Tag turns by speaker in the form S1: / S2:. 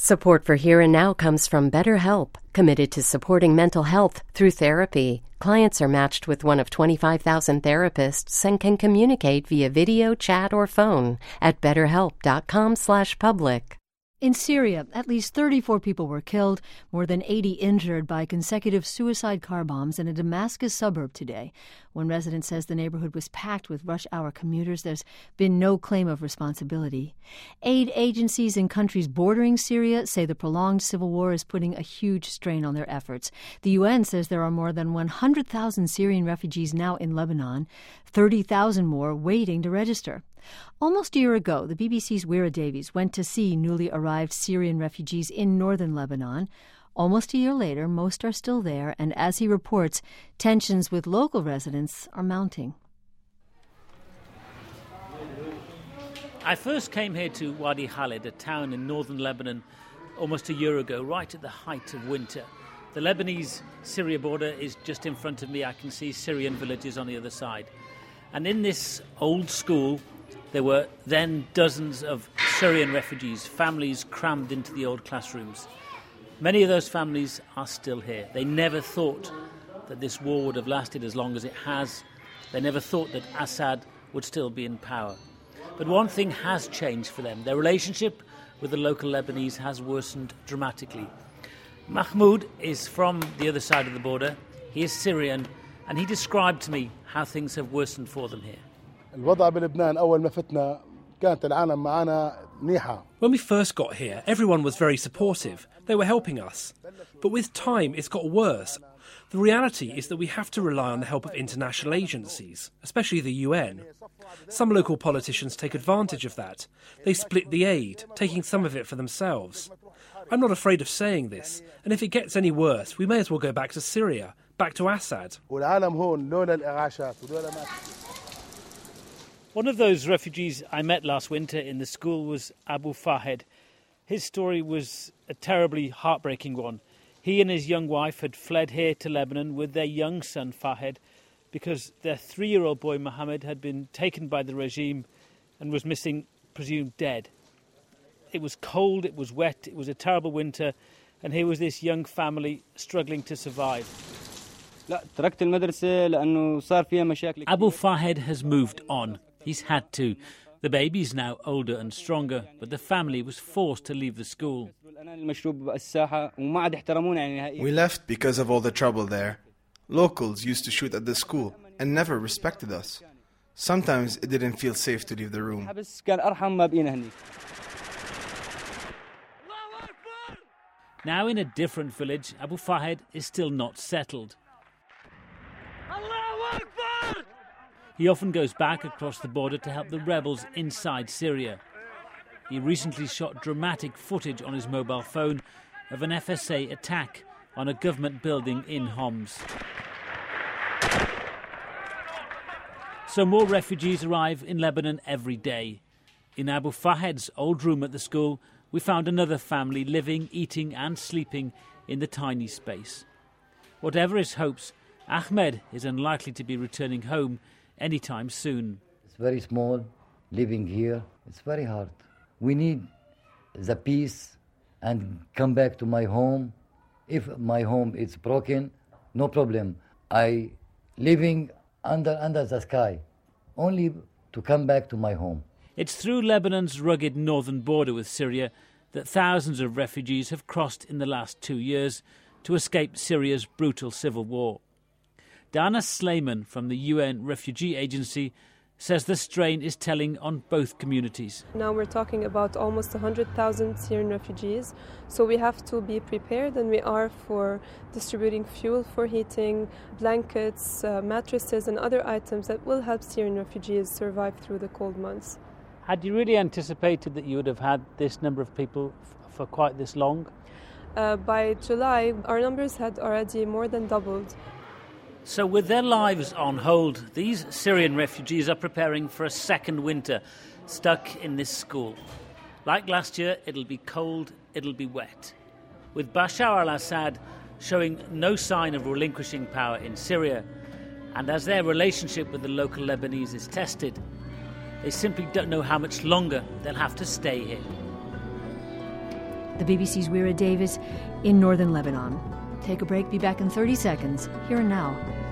S1: Support for Here and Now comes from BetterHelp, committed to supporting mental health through therapy. Clients are matched with one of 25,000 therapists and can communicate via video, chat, or phone at betterhelp.com/public.
S2: In Syria, at least 34 people were killed, more than 80 injured by consecutive suicide car bombs in a Damascus suburb today. One resident says the neighborhood was packed with rush-hour commuters. There's been no claim of responsibility. Aid agencies in countries bordering Syria say the prolonged civil war is putting a huge strain on their efforts. The UN says there are more than 100,000 Syrian refugees now in Lebanon, 30,000 more waiting to register. Almost a year ago, the BBC's Weira Davies went to see newly arrived Syrian refugees in northern Lebanon. Almost a year later, most are still there, and as he reports, tensions with local residents are mounting.
S3: I first came here to Wadi Khalid, a town in northern Lebanon, almost a year ago, right at the height of winter. The Lebanese-Syria border is just in front of me. I can see Syrian villages on the other side. And in this old school, there were then dozens of Syrian refugees, families crammed into the old classrooms. Many of those families are still here. They never thought that this war would have lasted as long as it has. They never thought that Assad would still be in power. But one thing has changed for them. Their relationship with the local Lebanese has worsened dramatically. Mahmoud is from the other side of the border. He is Syrian, and he described to me how things have worsened for them here.
S4: When we first got here, everyone was very supportive. They were helping us. But with time, it's got worse. The reality is that we have to rely on the help of international agencies, especially the UN. Some local politicians take advantage of that. They split the aid, taking some of it for themselves. I'm not afraid of saying this, and if it gets any worse, we may as well go back to Syria, back to Assad.
S3: One of those refugees I met last winter in the school was Abu Fahed. His story was a terribly heartbreaking one. He and his young wife had fled here to Lebanon with their young son Fahed because their 3-year-old boy Mohammed had been taken by the regime and was missing, presumed dead. It was cold, it was wet, it was a terrible winter, and here was this young family struggling to survive. Abu Fahed has moved on. He's had to. The baby's now older and stronger, but the family was forced to leave the school.
S5: We left because of all the trouble there. Locals used to shoot at the school and never respected us. Sometimes it didn't feel safe to leave the room.
S3: Now in a different village, Abu Fahed is still not settled. He often goes back across the border to help the rebels inside Syria. He recently shot dramatic footage on his mobile phone of an FSA attack on a government building in Homs. So more refugees arrive in Lebanon every day. In Abu Fahed's old room at the school, we found another family living, eating and sleeping in the tiny space. Whatever his hopes, Ahmed is unlikely to be returning home anytime soon.
S6: It's very small, living here. It's very hard. We need the peace and come back to my home. If my home is broken, no problem. I living under the sky, only to come back to my home.
S3: It's through Lebanon's rugged northern border with Syria that thousands of refugees have crossed in the last 2 years to escape Syria's brutal civil war. Dana Sleiman from the UN Refugee Agency says the strain is telling on both communities.
S7: Now we're talking about almost 100,000 Syrian refugees, so we have to be prepared, and we are, for distributing fuel for heating, blankets, mattresses and other items that will help Syrian refugees survive through the cold months.
S3: Had you really anticipated that you would have had this number of people for quite this long?
S7: By July, our numbers had already more than doubled.
S3: So with their lives on hold, these Syrian refugees are preparing for a second winter, stuck in this school. Like last year, it'll be cold, it'll be wet. With Bashar al-Assad showing no sign of relinquishing power in Syria, and as their relationship with the local Lebanese is tested, they simply don't know how much longer they'll have to stay here.
S2: the BBC's Weira Davis in northern Lebanon. Take a break, be back in 30 seconds, here and now.